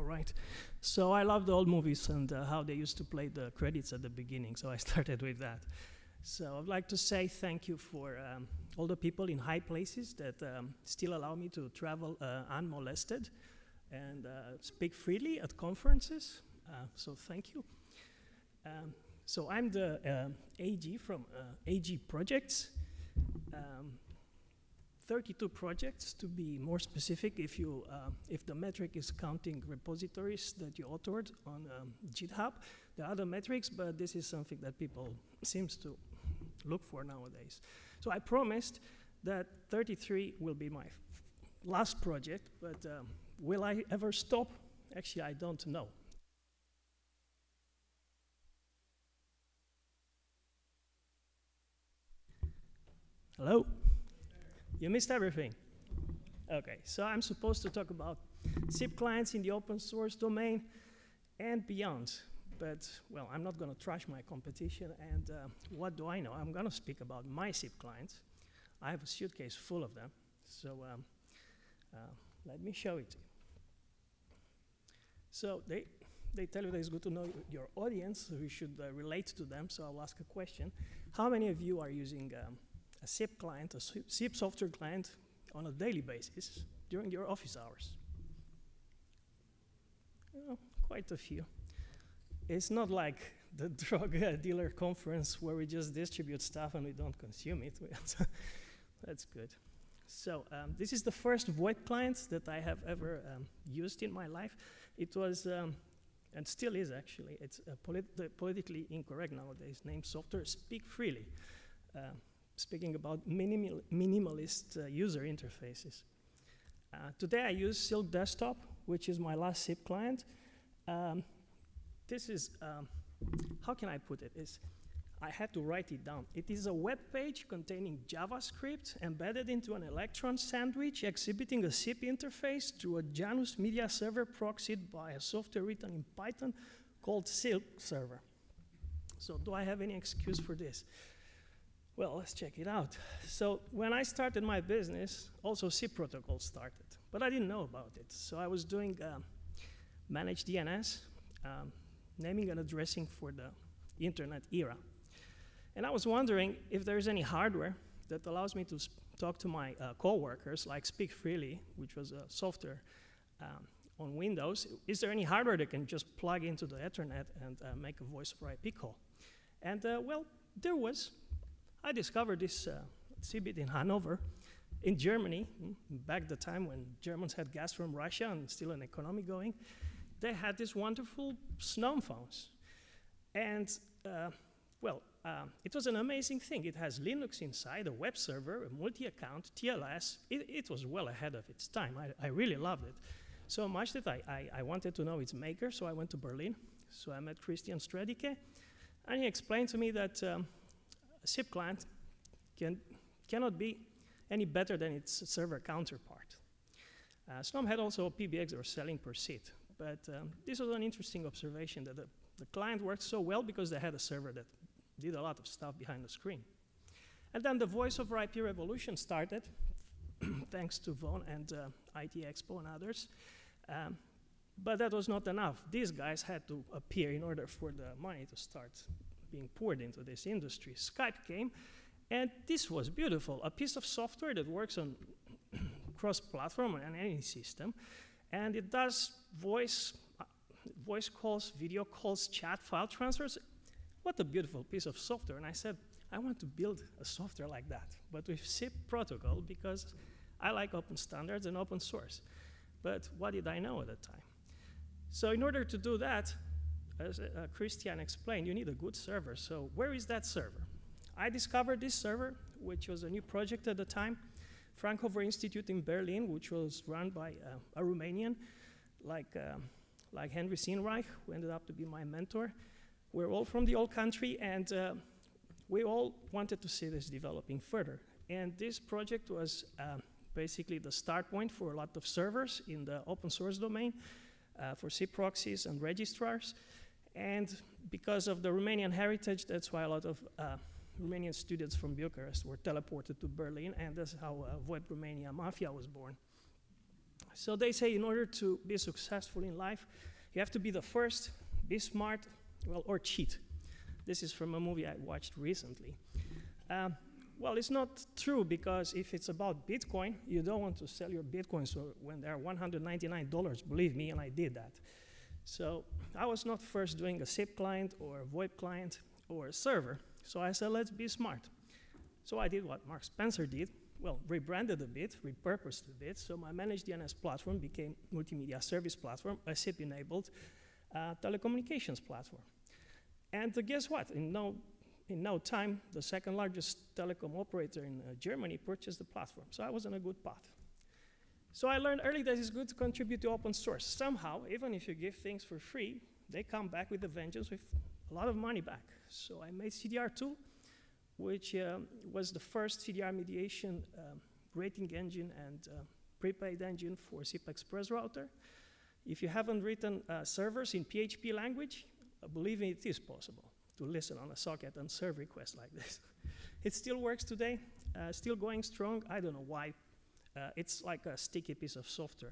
right? So I love the old movies and how they used to play the credits at the beginning, so I started with that. So I'd like to say thank you for all the people in high places that still allow me to travel unmolested and speak freely at conferences. So thank you. So I'm the AG from AG Projects. 32 projects to be more specific if the metric is counting repositories that you authored on GitHub. There are other metrics, but this is something that people seems to look for nowadays. So I promised that 33 will be my last project, but will I ever stop? Actually, I don't know. Hello? You missed everything. Okay, so I'm supposed to talk about SIP clients in the open source domain and beyond. But, well, I'm not going to trash my competition, and what do I know? I'm going to speak about my SIP clients. I have a suitcase full of them, so let me show it to you. So they tell you that it's good to know your audience, so you should relate to them, so I'll ask a question. How many of you are using a SIP client, a SIP software client on a daily basis during your office hours? Well, quite a few. It's not like the drug dealer conference where we just distribute stuff and we don't consume it. That's good. So this is the first VoIP client that I have ever used in my life. It was, and still is actually, it's politically incorrect nowadays, named Software Speak Freely. Speaking about minimalist user interfaces. Today I use Silk Desktop, which is my last SIP client. This is, how can I put it? I had to write it down. It is a web page containing JavaScript embedded into an Electron sandwich exhibiting a SIP interface through a Janus Media Server proxied by a software written in Python called Silk Server. So do I have any excuse for this? Well, let's check it out. So when I started my business, also SIP protocol started, but I didn't know about it. So I was doing managed DNS, naming and addressing for the internet era. And I was wondering if there's any hardware that allows me to talk to my coworkers, like Speak Freely, which was a software on Windows. Is there any hardware that can just plug into the Ethernet and make a voice over IP call? And well, there was. I discovered this CBIT in Hanover, in Germany, back at the time when Germans had gas from Russia and still an economy going. They had these wonderful SNOME phones. And, well, it was an amazing thing. It has Linux inside, a web server, a multi-account, TLS. It was well ahead of its time. I really loved it. So much that I wanted to know its maker, so I went to Berlin. So I met Christian Stredike, and he explained to me that a SIP client cannot be any better than its server counterpart. SNOME had also a PBX they were selling per seat, but this was an interesting observation that the client worked so well because they had a server that did a lot of stuff behind the screen. And then the voice over IP revolution started, thanks to Von and IT Expo and others. But that was not enough. These guys had to appear in order for the money to start being poured into this industry. Skype came, and this was beautiful. A piece of software that works on cross-platform on any system, and it does voice calls, video calls, chat, file transfers. What a beautiful piece of software. And I said, I want to build a software like that, but with SIP protocol, because I like open standards and open source. But what did I know at the time? So in order to do that, as Christian explained, you need a good server. So where is that server? I discovered this server, which was a new project at the time, Fraunhofer Institute in Berlin, which was run by a Romanian, like Henry Sinreich, who ended up to be my mentor. We're all from the old country, and we all wanted to see this developing further. And this project was basically the start point for a lot of servers in the open source domain, for SIP proxies and registrars. And because of the Romanian heritage, that's why a lot of Romanian students from Bucharest were teleported to Berlin, and that's how VoIP Romania Mafia was born. So they say in order to be successful in life, you have to be the first, be smart, well, or cheat. This is from a movie I watched recently. Well, it's not true, because if it's about Bitcoin, you don't want to sell your Bitcoins when they're $199, believe me, and I did that. So I was not first doing a SIP client or a VoIP client or a server. So I said, let's be smart. So I did what Mark Spencer did. Well, rebranded a bit, repurposed a bit. So my managed DNS platform became multimedia service platform, a SIP-enabled telecommunications platform. And guess what? In no time, the second largest telecom operator in Germany purchased the platform. So I was on a good path. So I learned early that it's good to contribute to open source. Somehow, even if you give things for free, they come back with a vengeance with a lot of money back. So I made CDR2, which was the first CDR mediation rating engine and prepaid engine for SIP Express router. If you haven't written servers in PHP language, believe me, it is possible to listen on a socket and serve requests like this. It still works today, still going strong. I don't know why. It's like a sticky piece of software.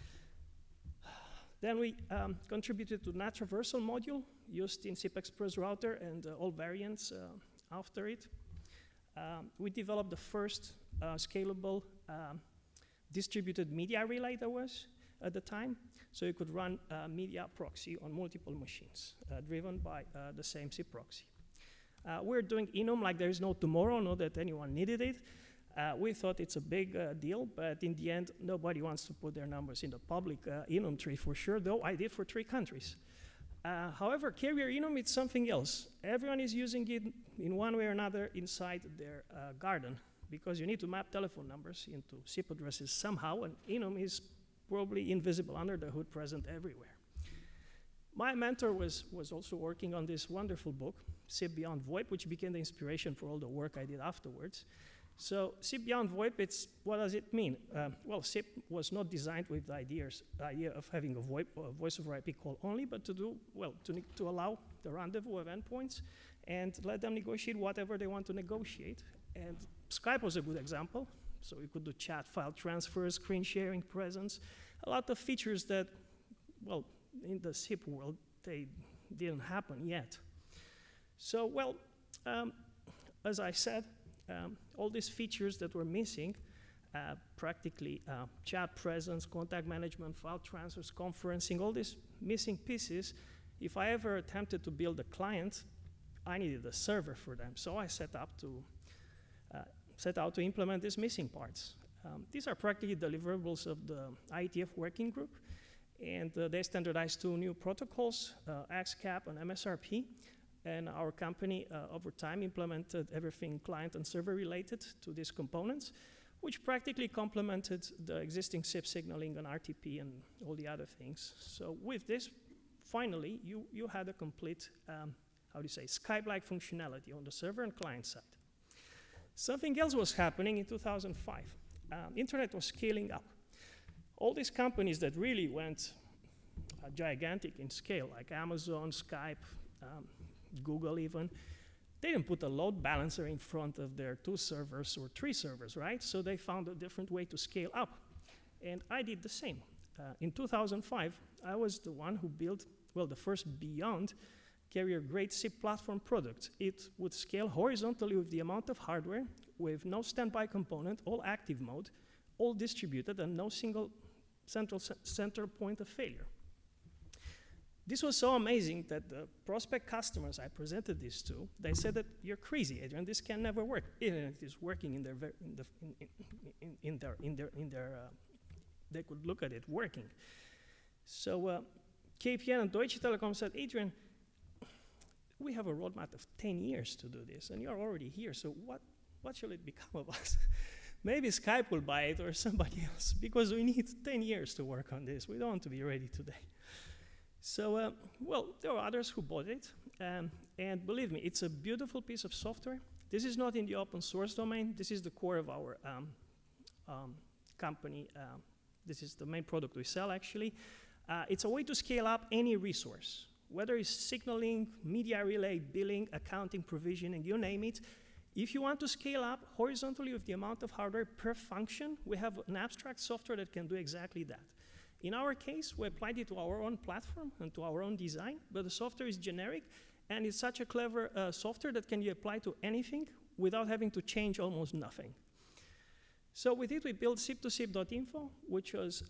Then we contributed to NAT traversal module used in SIP Express router and all variants after it. We developed the first scalable distributed media relay there was at the time. So you could run media proxy on multiple machines driven by the same SIP proxy. We're doing enum like there is no tomorrow, not that anyone needed it. We thought it's a big deal, but in the end, nobody wants to put their numbers in the public enum tree for sure, though I did for 3 countries. However, carrier enum, it's something else. Everyone is using it in one way or another inside their garden, because you need to map telephone numbers into SIP addresses somehow, and enum is probably invisible under the hood, present everywhere. My mentor was also working on this wonderful book, SIP Beyond VoIP, which became the inspiration for all the work I did afterwards. So SIP Beyond VoIP, what does it mean? Well, SIP was not designed with the idea of having a VoIP or a voice over IP call only, but to allow the rendezvous of endpoints and let them negotiate whatever they want to negotiate. And Skype was a good example. So you could do chat, file transfers, screen sharing, presence, a lot of features that, well, in the SIP world, they didn't happen yet. So, well, as I said, all these features that were missing, practically chat presence, contact management, file transfers, conferencing, all these missing pieces, if I ever attempted to build a client, I needed a server for them. So I set out to implement these missing parts. These are practically deliverables of the IETF working group, and they standardized 2 new protocols, XCAP and MSRP. And our company, over time, implemented everything client and server related to these components, which practically complemented the existing SIP signaling and RTP and all the other things. So with this, finally, you had a complete, Skype-like functionality on the server and client side. Something else was happening in 2005. Internet was scaling up. All these companies that really went gigantic in scale, like Amazon, Skype, Google even, they didn't put a load balancer in front of their 2 servers or 3 servers, right? So they found a different way to scale up. And I did the same. In 2005, I was the one who built, well, the first Beyond carrier-grade SIP platform product. It would scale horizontally with the amount of hardware, with no standby component, all active mode, all distributed, and no single center point of failure. This was so amazing that the prospect customers I presented this to, they said that you're crazy, Adrian. This can never work. Even if it is working they could look at it working. So KPN and Deutsche Telekom said, Adrian, we have a roadmap of 10 years to do this, and you're already here. So what shall it become of us? Maybe Skype will buy it or somebody else, because we need 10 years to work on this. We don't want to be ready today. So, well, there were others who bought it, and believe me, it's a beautiful piece of software. This is not in the open source domain. This is the core of our company. This is the main product we sell, actually. It's a way to scale up any resource, whether it's signaling, media relay, billing, accounting, provisioning, you name it. If you want to scale up horizontally with the amount of hardware per function, we have an abstract software that can do exactly that. In our case, we applied it to our own platform and to our own design, but the software is generic, and it's such a clever software that can be applied to anything without having to change almost nothing. So with it, we built SIP2SIP.info, which was,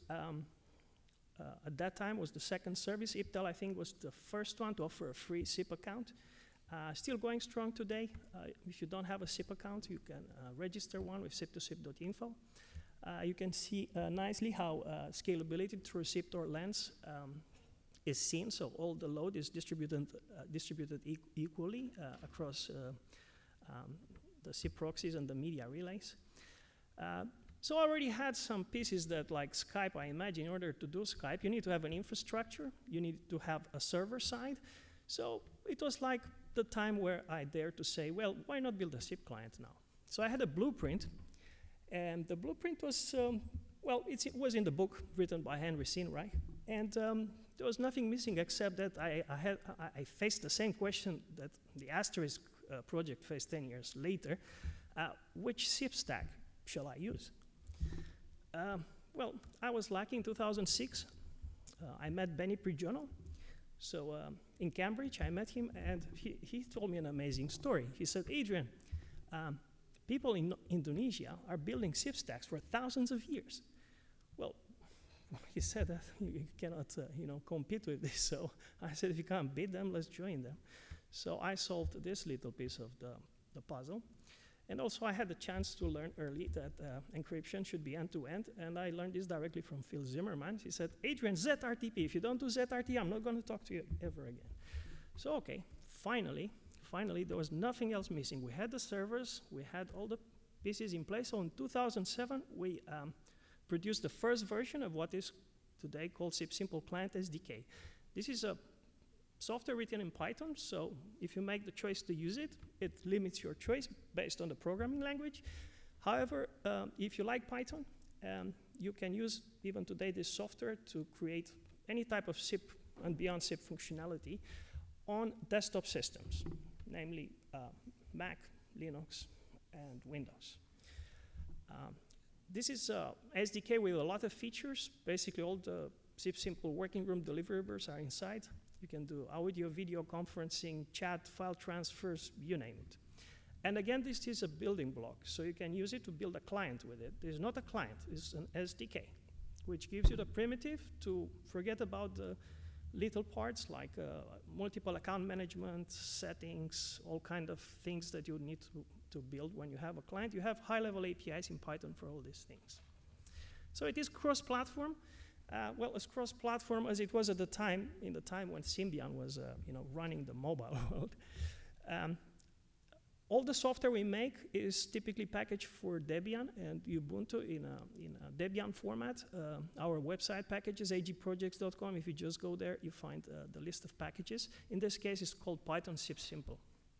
at that time, was the second service. IPTEL, I think, was the first one to offer a free SIP account. Still going strong today. If you don't have a SIP account, you can register one with SIP2SIP.info. You can see nicely how scalability through SIP-TOR lens is seen. So all the load is distributed equally across the SIP proxies and the media relays. So I already had some pieces that, like Skype, I imagine, in order to do Skype, you need to have an infrastructure, you need to have a server side. So it was like the time where I dared to say, well, why not build a SIP client now? So I had a blueprint, and the blueprint was, well, it was in the book written by Henry Sinreich, and there was nothing missing except that I faced the same question that the Asterisk project faced 10 years later. Which SIP stack shall I use? Well, I was lucky in 2006. I met Benny Prigioni. So in Cambridge, I met him, and he told me an amazing story. He said, Adrian, people in Indonesia are building SIP stacks for thousands of years. Well, he said that you cannot compete with this. So I said, if you can't beat them, let's join them. So I solved this little piece of the puzzle. And also I had the chance to learn early that encryption should be end-to-end, and I learned this directly from Phil Zimmerman. He said, Adrian, ZRTP, if you don't do ZRT, I'm not going to talk to you ever again. So okay, finally, there was nothing else missing. We had the servers, we had all the pieces in place. So in 2007, we produced the first version of what is today called SIP Simple Client SDK. This is a software written in Python, so if you make the choice to use it, it limits your choice based on the programming language. However, if you like Python, you can use, even today, this software to create any type of SIP and beyond SIP functionality on desktop systems, namely Mac, Linux, and Windows. This is SDK with a lot of features. Basically, all the SIP Simple working group deliverables are inside. You can do audio, video conferencing, chat, file transfers, you name it. And again, this is a building block, so you can use it to build a client with it. It's not a client, it's an SDK, which gives you the primitive to forget about the little parts like multiple account management, settings, all kind of things that you need to build when you have a client. You have high-level APIs in Python for all these things. So it is cross-platform. Well, as cross-platform as it was at the time, in the time when Symbian was running the mobile world. All the software we make is typically packaged for Debian and Ubuntu in a Debian format. Our website package is agprojects.com. If you just go there, you find the list of packages. In this case, it's called Python SIP Simple.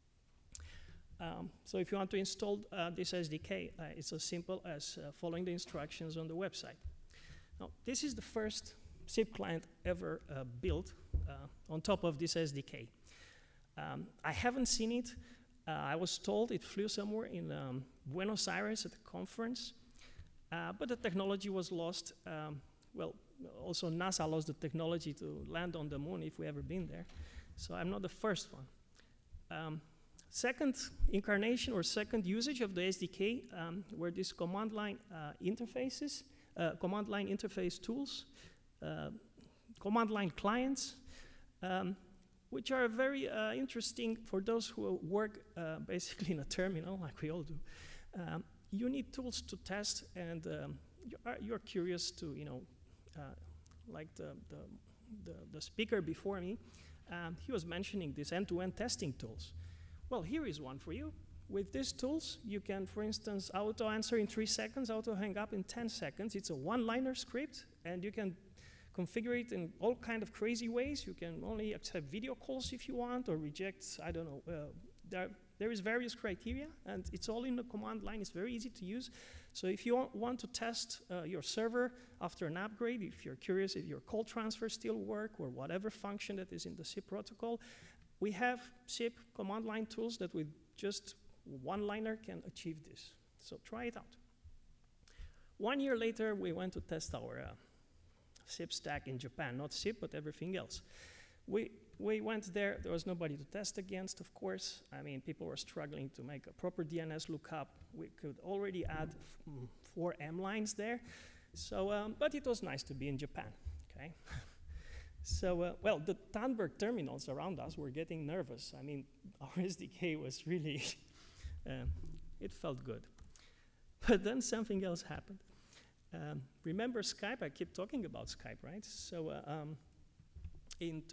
So if you want to install this SDK, it's as simple as following the instructions on the website. Now, this is the first SIP client ever built on top of this SDK. I haven't seen it. I was told it flew somewhere in Buenos Aires at a conference, but the technology was lost. Well, also NASA lost the technology to land on the moon if we ever been there. So I'm not the first one. Second incarnation or second usage of the SDK were these command line interfaces. Command line interface tools, command line clients, which are very interesting for those who work basically in a terminal, like we all do. You need tools to test, and you're curious to, like the speaker before me, he was mentioning these end-to-end testing tools. Well, here is one for you. With these tools, you can, for instance, auto-answer in 3 seconds, auto-hang up in 10 seconds. It's a one-liner script, and you can configure it in all kind of crazy ways. You can only accept video calls if you want, or reject, I don't know. There is various criteria, and it's all in the command line. It's very easy to use. So if you want to test your server after an upgrade, if you're curious if your call transfers still work, or whatever function that is in the SIP protocol, we have SIP command line tools that with just one-liner can achieve this. So try it out. 1 year later, we went to test our SIP stack in Japan, not SIP, but everything else. We went there was nobody to test against, of course. I mean, people were struggling to make a proper DNS lookup. We could already add 4 M lines there. So, but it was nice to be in Japan, okay? So, well, the Tandberg terminals around us were getting nervous. I mean, our SDK was really, it felt good. But then something else happened. Remember Skype? I keep talking about Skype, right? So in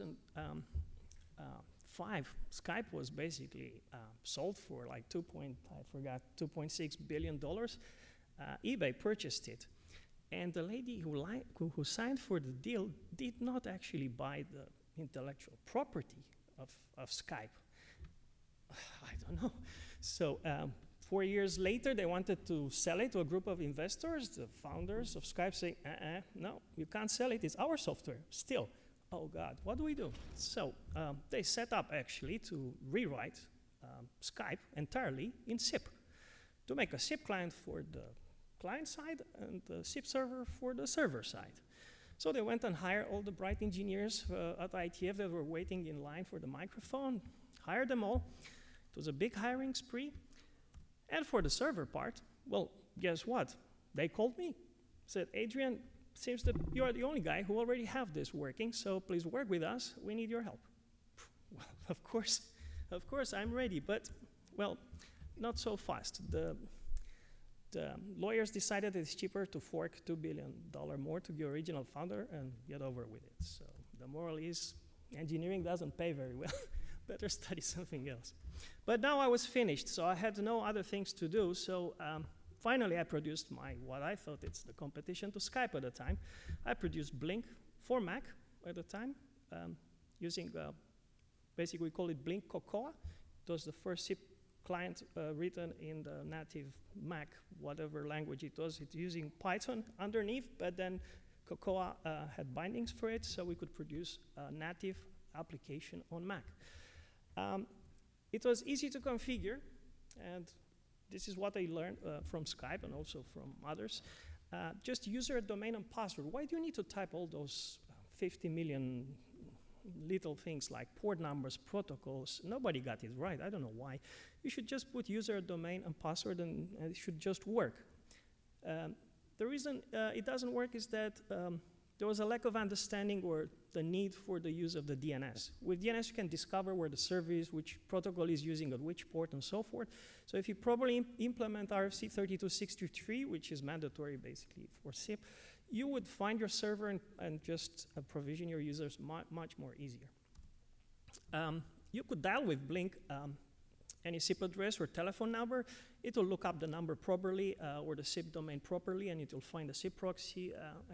2005, Skype was basically sold for like $2.6 billion. eBay purchased it. And the lady who signed for the deal did not actually buy the intellectual property of Skype. I don't know. So 4 years later, they wanted to sell it to a group of investors. The founders of Skype say, no, you can't sell it. It's our software still. Oh, God, what do we do? So they set up, actually, to rewrite Skype entirely in SIP, to make a SIP client for the client side and the SIP server for the server side. So they went and hired all the bright engineers at IETF that were waiting in line for the microphone, hired them all. It was a big hiring spree. And for the server part, well, guess what? They called me, said, Adrian, seems that you are the only guy who already have this working, so please work with us. We need your help. Well, of course, I'm ready, but, well, not so fast. The lawyers decided it's cheaper to fork $2 billion more to the original founder and get over with it. So the moral is engineering doesn't pay very well. Better study something else. But now I was finished, so I had no other things to do. So finally, I produced what I thought it's the competition to Skype at the time. I produced Blink for Mac at the time, using, basically we call it Blink Cocoa. It was the first SIP client written in the native Mac, whatever language it was. It's using Python underneath, but then Cocoa had bindings for it, so we could produce a native application on Mac. It was easy to configure, and this is what I learned from Skype and also from others. Just user, domain, and password. Why do you need to type all those 50 million little things like port numbers, protocols? Nobody got it right. I don't know why. You should just put user, domain, and password, and it should just work. The reason it doesn't work is that there was a lack of understanding or the need for the use of the DNS. With DNS, you can discover where the server is, which protocol is using at which port, and so forth. So if you properly implement RFC 3263, which is mandatory basically for SIP, you would find your server and just provision your users much more easier. You could dial with Blink any SIP address or telephone number. It will look up the number properly or the SIP domain properly, and it will find the SIP proxy.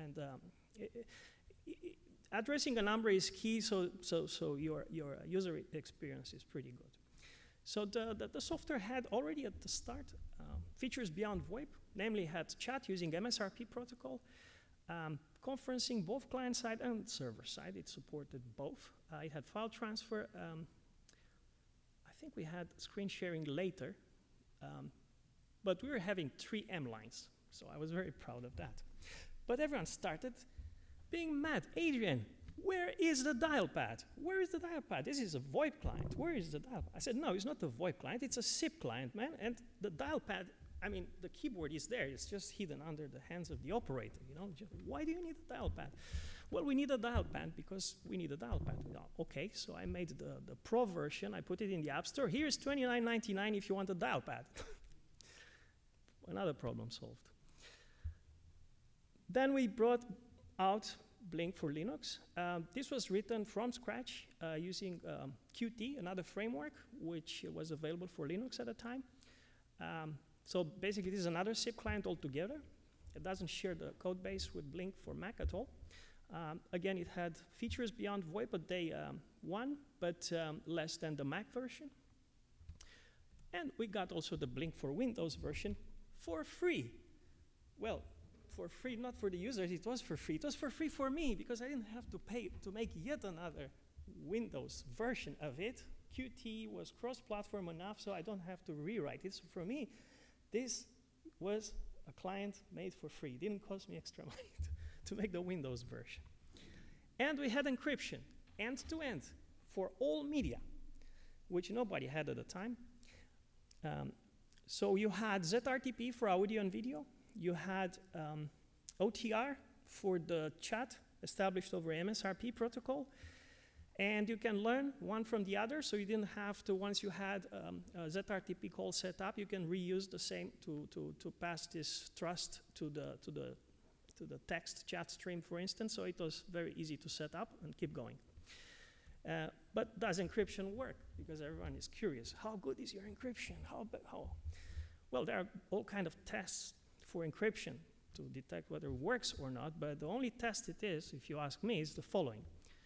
Addressing a number is key, so your user experience is pretty good. So the software had already at the start features beyond VoIP, namely had chat using MSRP protocol, conferencing both client side and server side. It supported both. It had file transfer. I think we had screen sharing later, but we were having 3 M lines, so I was very proud of that. But everyone started being mad. Adrian, where is the dial pad? Where is the dial pad? This is a VoIP client. Where is the dial pad? I said, no, it's not a VoIP client. It's a SIP client, man. And the dial pad, I mean, the keyboard is there. It's just hidden under the hands of the operator. You know, why do you need a dial pad? Well, we need a dial pad because we need a dial pad. Okay, so I made the Pro version. I put it in the App Store. Here's $29.99 if you want a dial pad. Another problem solved. Then we brought out Blink for Linux. This was written from scratch using Qt, another framework, which was available for Linux at the time. So basically, this is another SIP client altogether. It doesn't share the code base with Blink for Mac at all. Again, it had features beyond VoIP at day 1, but less than the Mac version. And we got also the Blink for Windows version for free. Well, for free, not for the users, it was for free. It was for free for me because I didn't have to pay to make yet another Windows version of it. Qt was cross-platform enough, so I don't have to rewrite it. So for me, this was a client made for free. It didn't cost me extra money to make the Windows version. And we had encryption, end-to-end, for all media, which nobody had at the time. So you had ZRTP for audio and video. You had OTR for the chat established over MSRP protocol. And you can learn one from the other, so you didn't have to, once you had a ZRTP call set up, you can reuse the same to pass this trust to the text chat stream, for instance. So it was very easy to set up and keep going. But does encryption work? Because everyone is curious. How good is your encryption? How? Well, there are all kinds of tests for encryption to detect whether it works or not, but the only test it is, if you ask me, is the following.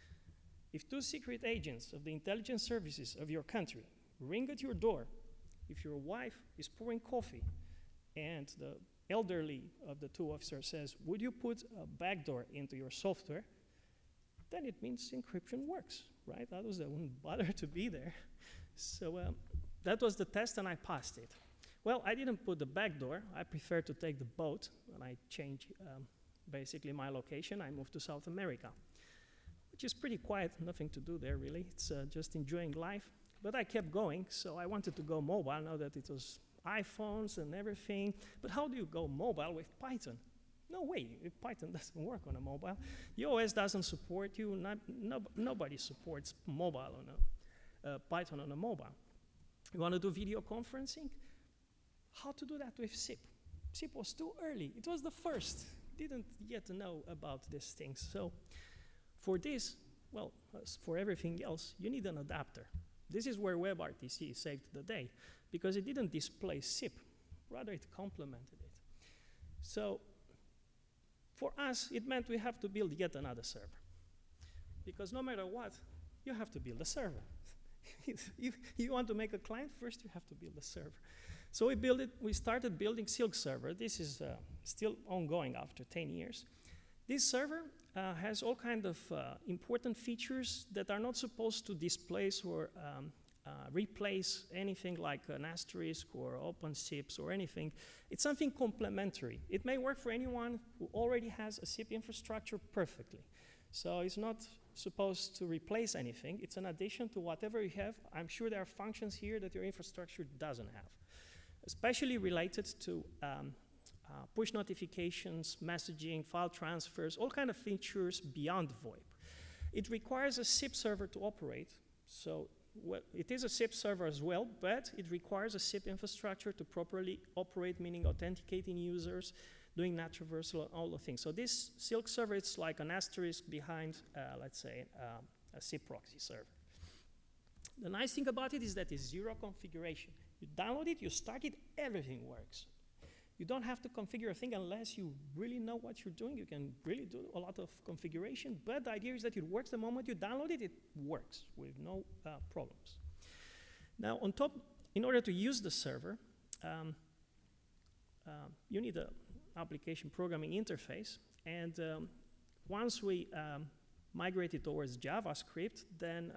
If two secret agents of the intelligence services of your country ring at your door, if your wife is pouring coffee and the elderly of the two officers says, would you put a backdoor into your software, then it means encryption works, right? Others, they wouldn't bother to be there. So that was the test, and I passed it. Well, I didn't put the backdoor. I prefer to take the boat, and I change basically my location. I moved to South America, which is pretty quiet, nothing to do there, really. It's just enjoying life. But I kept going, so I wanted to go mobile now that it was iPhones and everything. But how do you go mobile with Python? No way, Python doesn't work on a mobile. The OS doesn't support you. Nobody supports mobile on Python on a mobile. You want to do video conferencing? How to do that with SIP? SIP was too early. It was the first. Didn't yet know about these things. So for this, well, as for everything else, you need an adapter. This is where WebRTC saved the day, because it didn't displace SIP. Rather, it complemented it. So for us, it meant we have to build yet another server. Because no matter what, you have to build a server. If you want to make a client, first you have to build a server. So we started building Silk Server. This is still ongoing after 10 years. This server has all kinds of important features that are not supposed to displace or replace anything like an asterisk or OpenSIPs or anything. It's something complementary. It may work for anyone who already has a SIP infrastructure perfectly. So it's not supposed to replace anything. It's an addition to whatever you have. I'm sure there are functions here that your infrastructure doesn't have, especially related to push notifications, messaging, file transfers, all kinds of features beyond VoIP. It requires a SIP server to operate. So it is a SIP server as well, but it requires a SIP infrastructure to properly operate, meaning authenticating users, doing NAT traversal, and all the things. So this Silk server, it's like an asterisk behind, let's say, a SIP proxy server. The nice thing about it is that it's zero configuration. You download it, you start it, everything works. You don't have to configure a thing unless you really know what you're doing. You can really do a lot of configuration, but the idea is that it works the moment you download it, it works with no problems. Now, on top, in order to use the server, you need an application programming interface, and once we migrated towards JavaScript, then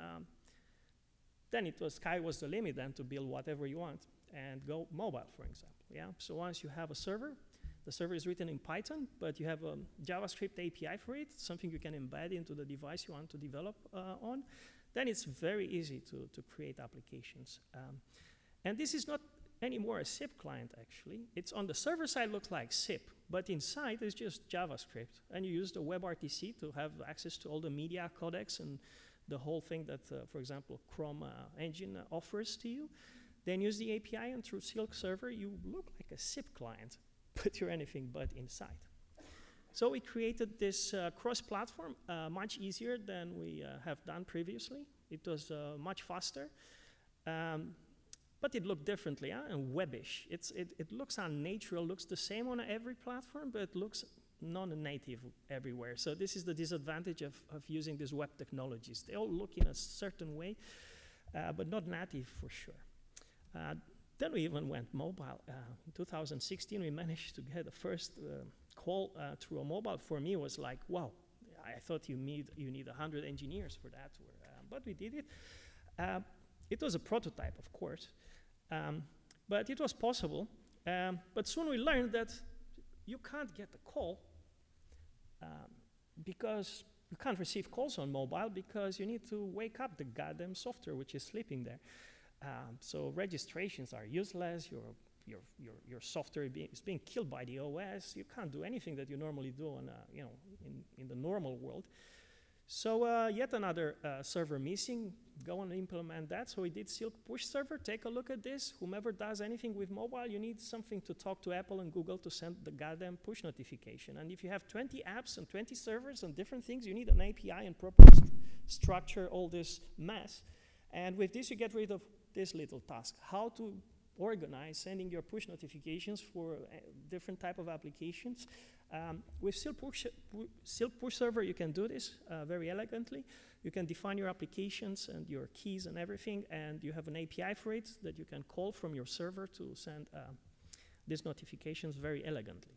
sky was the limit then to build whatever you want and go mobile, for example. Yeah. So once you have a server, the server is written in Python, but you have a JavaScript API for it, something you can embed into the device you want to develop on, then it's very easy to create applications. And this is not anymore a SIP client, actually. It's on the server side, looks like SIP, but inside is just JavaScript. And you use the WebRTC to have access to all the media codecs and the whole thing that, for example, Chrome engine offers to you. Then use the API, and through Silk Server, you look like a SIP client, but you're anything but inside. So we created this cross-platform, much easier than we have done previously. It was much faster, but it looked differently, and webbish. It looks unnatural, looks the same on every platform, but it looks non-native everywhere. So this is the disadvantage of using these web technologies. They all look in a certain way, but not native for sure. Then we even went mobile. In 2016, we managed to get the first call through a mobile. For me, it was like, wow, I thought you need 100 engineers for that, but we did it. It was a prototype, of course, but it was possible. But soon we learned that you can't get a call because you can't receive calls on mobile because you need to wake up the goddamn software which is sleeping there. So registrations are useless. Your software is being killed by the OS. You can't do anything that you normally do on, in the normal world. So yet another server missing. Go and implement that. So we did Silk Push Server. Take a look at this. Whomever does anything with mobile, you need something to talk to Apple and Google to send the goddamn push notification. And if you have 20 apps and 20 servers and different things, you need an API and properly structure all this mess. And with this, you get rid of this little task: how to organize sending your push notifications for different type of applications. With Silk Push Server, you can do this very elegantly. You can define your applications and your keys and everything, and you have an API for it that you can call from your server to send these notifications very elegantly.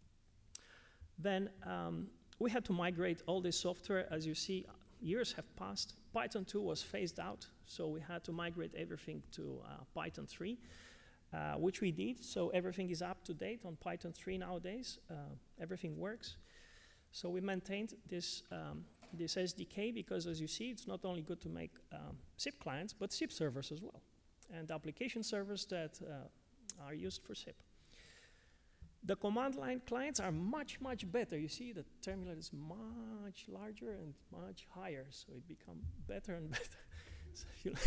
Then we had to migrate all this software. As you see, years have passed. Python 2 was phased out, so we had to migrate everything to Python 3. Which we did, so everything is up to date on Python 3 nowadays. Everything works. So we maintained this, this SDK because, as you see, it's not only good to make SIP clients, but SIP servers as well, and application servers that are used for SIP. The command line clients are much, much better. You see, the terminal is much larger and much higher, so it becomes better and better. So if you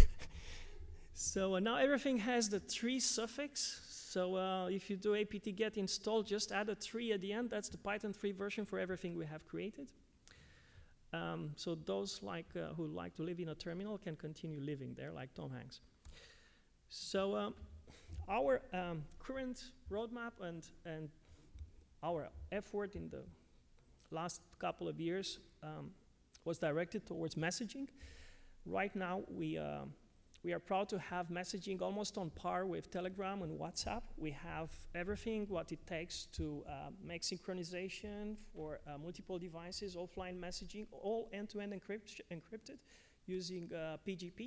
So now everything has the 3 suffix. So if you do apt-get install, just add a 3 at the end. That's the Python 3 version for everything we have created. So those who like to live in a terminal can continue living there, like Tom Hanks. So our current roadmap and our effort in the last couple of years was directed towards messaging. Right now, we are proud to have messaging almost on par with Telegram and WhatsApp. We have everything what it takes to make synchronization for multiple devices, offline messaging, all end-to-end encrypted using PGP.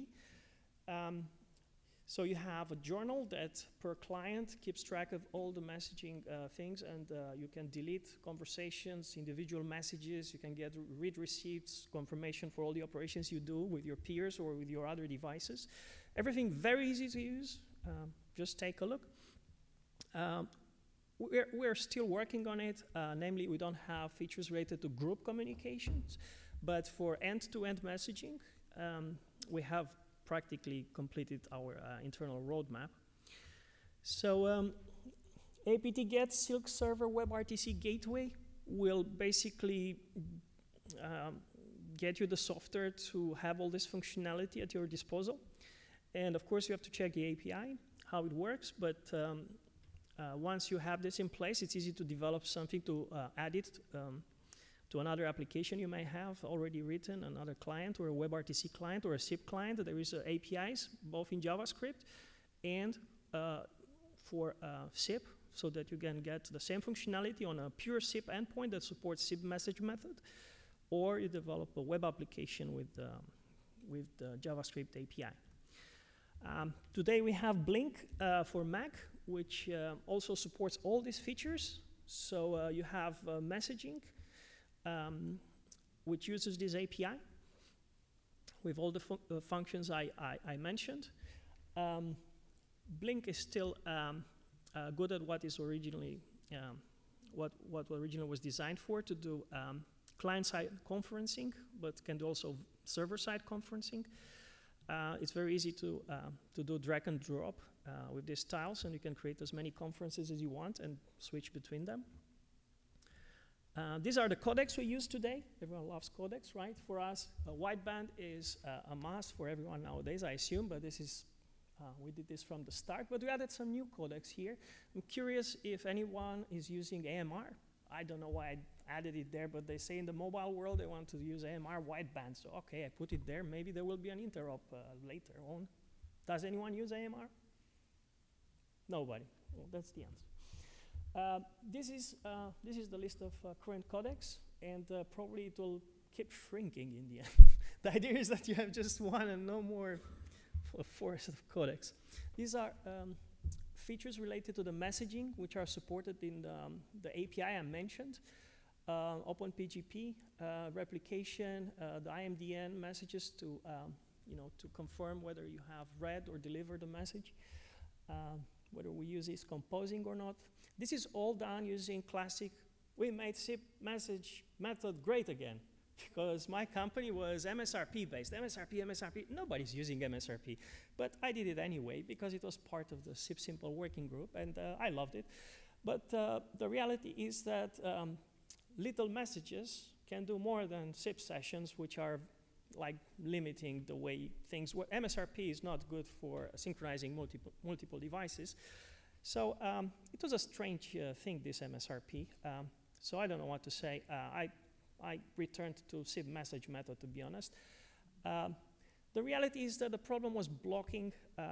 So you have a journal that per client keeps track of all the messaging things, and you can delete conversations, individual messages, you can get read receipts, confirmation for all the operations you do with your peers or with your other devices. Everything very easy to use, just take a look. We're still working on it, namely we don't have features related to group communications, but for end-to-end messaging, we have practically completed our internal roadmap. So apt-get Silk Server WebRTC Gateway will basically get you the software to have all this functionality at your disposal. And of course you have to check the API, how it works, but once you have this in place, it's easy to develop something to add it to another application you may have already written, another client or a WebRTC client or a SIP client. There is APIs, both in JavaScript and for SIP, so that you can get the same functionality on a pure SIP endpoint that supports SIP message method, or you develop a web application with the JavaScript API. Today we have Blink for Mac, which also supports all these features. So you have messaging, which uses this API with all the functions I mentioned. Blink is still good at what is originally what originally was designed for, to do client-side conferencing, but can do also server-side conferencing. It's very easy to do drag and drop with these tiles, and you can create as many conferences as you want and switch between them. These are the codecs we use today. Everyone loves codecs, right? For us, wideband is a must for everyone nowadays, I assume, but this is, we did this from the start, but we added some new codecs here. I'm curious if anyone is using AMR. I don't know why I added it there, but they say in the mobile world they want to use AMR wideband, so okay, I put it there. Maybe there will be an interop later on. Does anyone use AMR? Nobody. Well, that's the answer. This is the list of current codecs, and probably it will keep shrinking in the end. The idea is that you have just one and no more a forest of codecs. These are features related to the messaging, which are supported in the API I mentioned. OpenPGP, replication, the IMDN messages to, to confirm whether you have read or delivered a message, whether we use this composing or not. This is all done using classic, we made SIP message method great again, because my company was MSRP based. MSRP, nobody's using MSRP. But I did it anyway, because it was part of the SIP Simple working group, and I loved it. But the reality is that little messages can do more than SIP sessions, which are like limiting the way things work. MSRP is not good for synchronizing multiple devices. So it was a strange thing, this MSRP. So I don't know what to say. I returned to SIP message method, to be honest. The reality is that the problem was blocking.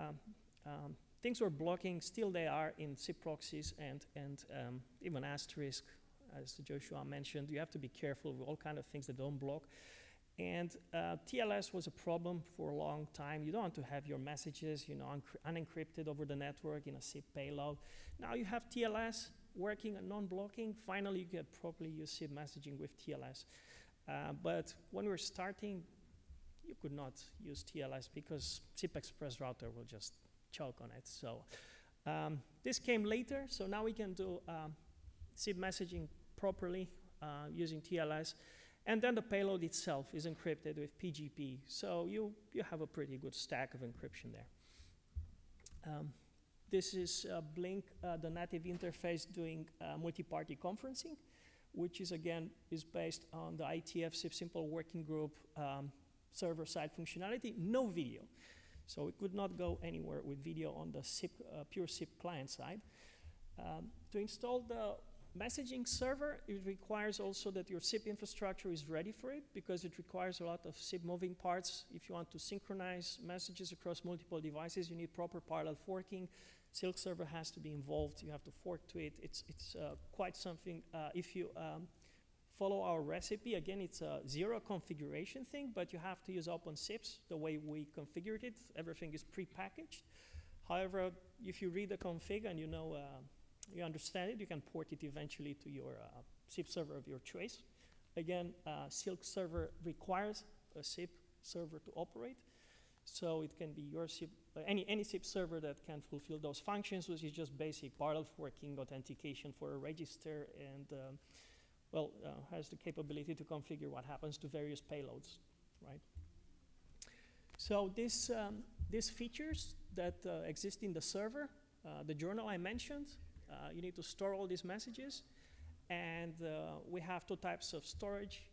Things were blocking, still they are in SIP proxies and even asterisk, as Joshua mentioned. You have to be careful with all kinds of things that don't block. And TLS was a problem for a long time. You don't want to have your messages, unencrypted over the network in a SIP payload. Now you have TLS working and non-blocking. Finally, you can properly use SIP messaging with TLS. But when we were starting, you could not use TLS because SIP Express router will just choke on it. So this came later. So now we can do SIP messaging properly using TLS. And then the payload itself is encrypted with PGP. So you have a pretty good stack of encryption there. This is Blink, the native interface doing multi-party conferencing, which is, again, is based on the IETF SIP Simple working group server-side functionality, no video. So we could not go anywhere with video on the SIP, pure SIP client side. To install the messaging server, it requires also that your SIP infrastructure is ready for it, because it requires a lot of SIP moving parts. If you want to synchronize messages across multiple devices, you need proper parallel forking. Silk server has to be involved. You have to fork to it. It's quite something. If you follow our recipe, again, it's a zero configuration thing, but you have to use OpenSIPs the way we configured it. Everything is prepackaged. However, if you read the config and you understand it, you can port it eventually to your SIP server of your choice. Again, Silk server requires a SIP server to operate. So it can be your SIP, any SIP server that can fulfill those functions, which is just basic parallel forking, authentication for a register, and has the capability to configure what happens to various payloads, right? So these features that exist in the server, the journal I mentioned, you need to store all these messages, and we have two types of storage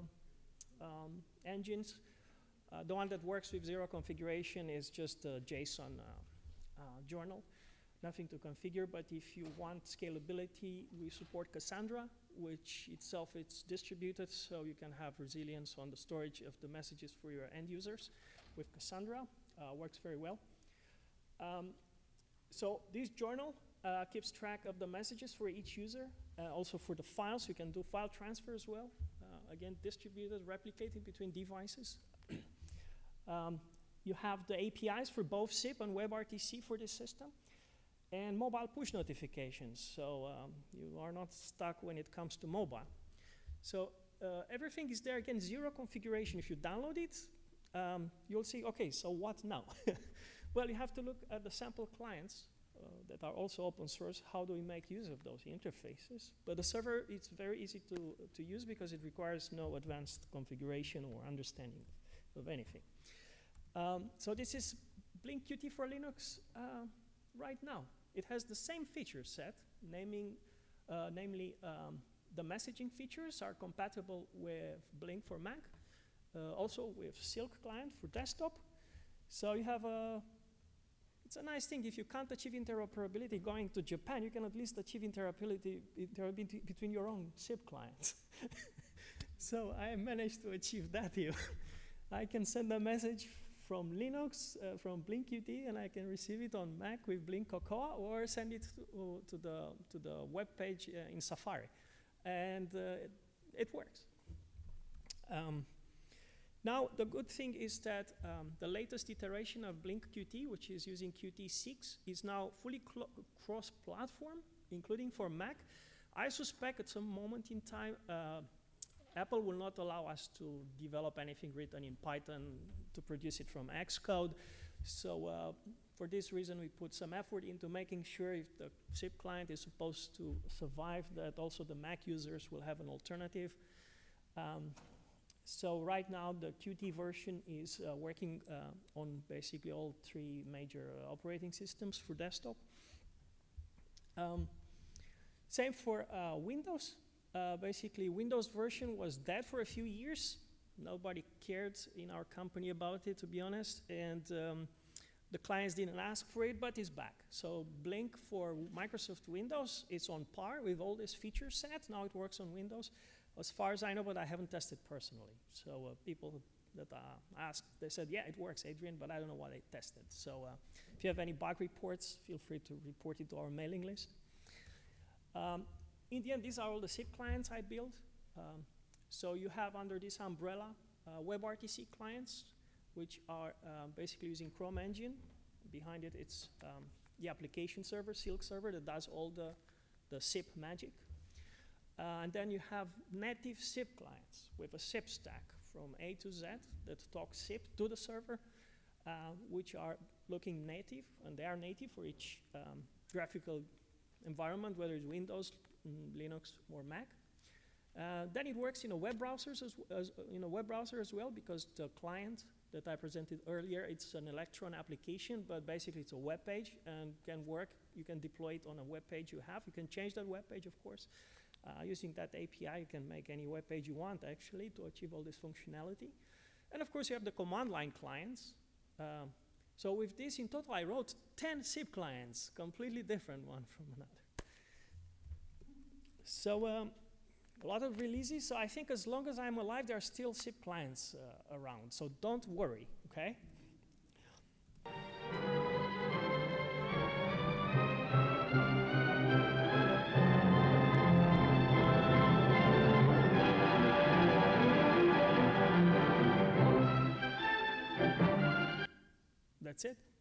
engines. The one that works with zero configuration is just a JSON journal, nothing to configure, but if you want scalability, we support Cassandra, which itself is distributed, so you can have resilience on the storage of the messages for your end users with Cassandra. Works very well. So this journal keeps track of the messages for each user, also for the files. You can do file transfer as well. Again, distributed, replicated between devices. You have the APIs for both SIP and WebRTC for this system, and mobile push notifications. So you are not stuck when it comes to mobile. So everything is there. Again, zero configuration. If you download it, you'll see, okay, so what now? Well, you have to look at the sample clients that are also open source. How do we make use of those interfaces? But the server, it's very easy to use because it requires no advanced configuration or understanding of anything. So this is Blink Qt for Linux right now. It has the same feature set, namely the messaging features are compatible with Blink for Mac, also with Silk client for desktop. So you have it's a nice thing. If you can't achieve interoperability going to Japan, you can at least achieve interoperability between your own SIP clients. So I managed to achieve that here. I can send a message from Linux, from Blink Qt, and I can receive it on Mac with Blink Cocoa, or send it to the web page in Safari. And it works. Now, the good thing is that the latest iteration of Blink Qt, which is using Qt 6, is now fully cross-platform, including for Mac. I suspect at some moment in time, Apple will not allow us to develop anything written in Python to produce it from Xcode. So for this reason, we put some effort into making sure if the zip client is supposed to survive, that also the Mac users will have an alternative. So right now, the Qt version is working on basically all 3 major operating systems for desktop. Same for Windows. Basically, Windows version was dead for a few years. Nobody cared in our company about it, to be honest. And the clients didn't ask for it, but it's back. So Blink for Microsoft Windows, it's on par with all this feature set. Now it works on Windows. As far as I know, but I haven't tested personally. So people that asked, they said, yeah, it works, Adrian, but I don't know what I tested. So if you have any bug reports, feel free to report it to our mailing list. In the end, these are all the zip clients I built. So you have under this umbrella WebRTC clients, which are basically using Chrome engine. Behind it, it's the application server, Silk server, that does all the zip magic. And then you have native zip clients with a zip stack from A to Z that talk zip to the server, which are looking native, and they are native for each graphical environment, whether it's Windows, Linux, or Mac. Then it works in a web browser as well, because the client that I presented earlier, it's an Electron application, but basically it's a web page and can work. You can deploy it on a web page you have. You can change that web page, of course. Using that API, you can make any web page you want, actually, to achieve all this functionality. And of course, you have the command line clients. So with this, in total, I wrote 10 zip clients, completely different one from another. So a lot of releases. So I think as long as I'm alive, there are still zip clients around. So don't worry, okay? That's it.